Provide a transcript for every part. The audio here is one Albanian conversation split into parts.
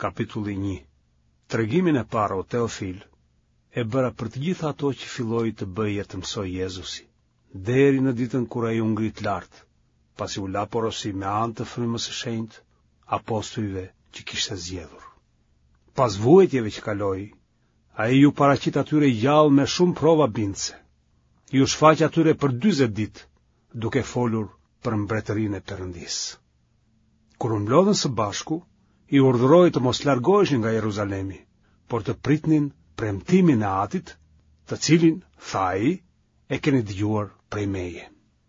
Kapitulli 1. Tregimin e parë o Teofil e bëra për të gjitha ato që filloi të bëje të mësoj Jezusi, deri në ditën kur ai u ngrit lart, pasi u la porosi me anë të frymës së shenjtë apostujve që kishte zgjedhur. Pas vuajtjeve që kaloi, ai ju paraqit atyre gjallë me shumë prova bindëse. Ju shfaq atyre për 40 ditë, duke folur për mbretërinë e Perëndisë. Kur u mblodhen së bashku, i urdhëroi të mos largoheshin nga Jeruzalemi, por të pritnin premtimin e Atit, të cilin, tha ai, e keni dëgjuar prej meje.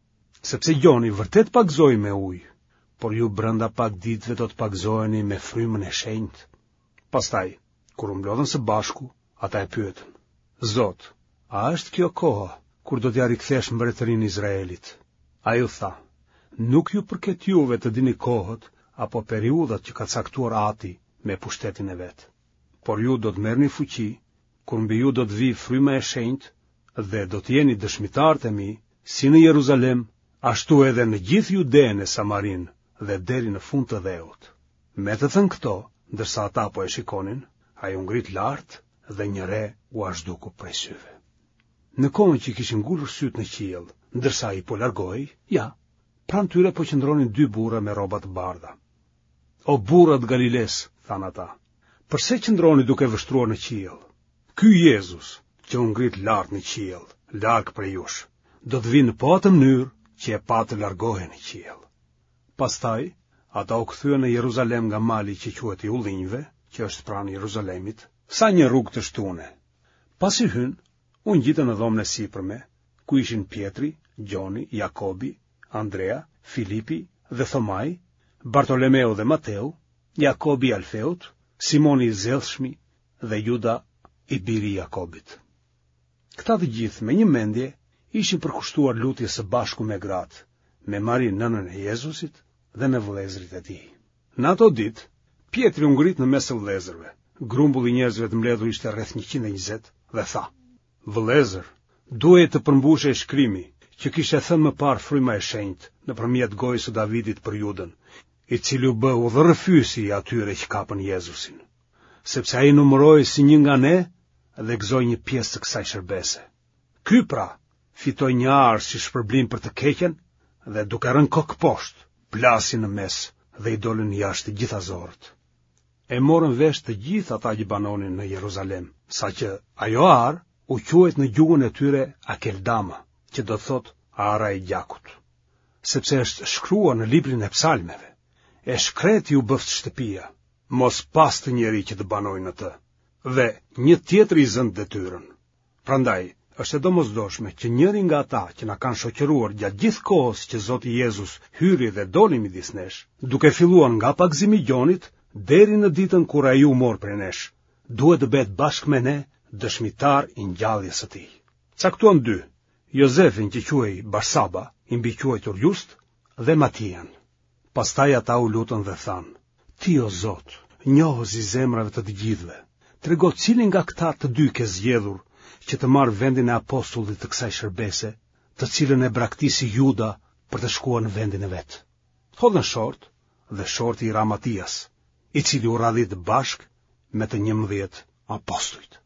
Sepse gjoni vërtet pagzoi me ujë, por ju brenda pak ditëve do të pagzoheni me frymën e shenjtë. Pastaj, kur u mblodhen së bashku, ata e pyetën: Zot, a është kjo koha kur do t'ja rikthesh mbretërinë Izraelit? Ai u tha: Nuk ju përket juve të dini kohët apo periudhat që ka caktuar Ati me pushtetin e vet. Por ju do të merrni fuqi, kur mbi ju do të vijë fryma e shenjtë dhe do të jeni dëshmitarët e mi, si në Jeruzalem, ashtu edhe në gjithë Judenë e Samarinë dhe deri në fund të dheut. Me të thënë këto, ndërsa ata po e shikonin, ai u ngrit lart dhe një re u azhduku prej syve. Në kohën që kishin ngulur syt në qiell, ndërsa ai po largohej, pranë tyre po qëndronin 2 burra me rroba të bardha. O burrat Galiles, than ata, përse qëndroni duke vështruar në qiell? Ky Jezus, që u ngrit lart në qiell, larg prej jush, do të vinë po atë mënyrë që e pa të largohen në qiell. Pastaj, ata u kthyen në Jeruzalem nga mali që quhet i Ullinjve, që është pranë Jeruzalemit, sa një rrugë të shtune. Pasi hyn, u ngjitën në dhomën e sipërme, ku ishin Pietri, Gjoni, Jakobi, Andrea, Filipi dhe Thomai, Bartolomeu dhe Mateu, Jakobi Alfeut, Simoni i Zellshmi dhe Juda i biri i Jakobit. Këta të gjithë me një mendje ishin përkushtuar lutje së bashku me gratë, me Marin nënën e Jezusit dhe me vëllezërit e tij. Në ato ditë, Pietri u ngrit në mes të vëllezërve. Grumbulli i njerëzve të mbledhur ishte rreth 120 dhe tha: Vëllezër, duhet të përmbushej shkrimi që kishte thënë më parë fryma e shenjtë nëpërmjet gojës së Davidit për Judën, i cili u bë udhërrëfyesi i atyre që kapën Jezusin, sepse ai numëroi si një nga ne dhe gëzoi një pjesë të kësaj shërbese. Ky pra fitoi një arë si shpërblim për të keqen dhe duke rënë kokë poshtë, plasi në mes dhe i dolën jashtë të gjitha zorët. E morën vesh të gjithë ata që banonin në Jeruzalem, saqë ajo arë u quajt në gjuhën e tyre Akeldama, që do thot ara e gjakut, sepse është shkruar në librin e psalmeve: e shkreti u bëft shtëpia, mos pas të njeri që të banojnë në të, dhe një tjetër i zënë detyrën. Prandaj, është e domosdoshme që njëri nga ata që na kanë shoqëruar gjatë gjithë kohës që Zoti Jezus hyri dhe doli midis nesh, duke filluar nga pagëzimi i gjonit deri në ditën kur ai u mor prej nesh, duhet të bëhet bashkë me ne dëshmitar i ngjalljes së tij. Caktuan 2: Jozefin që quhej Barsaba, i mbiquajtur Just, dhe Matian. Pastaj ata u lutën dhe thanë: Ti o Zot, njohës i zemrave të të gjithëve, trego cilin nga këta të 2 ke zgjedhur që të marrë vendin e apostullit të kësaj shërbese, të cilën e braktisi Juda për të shkuar në vendin e vet. Hodhën short dhe shorti i ra Matias, i cili u radhit bashkë me të 11 apostujt.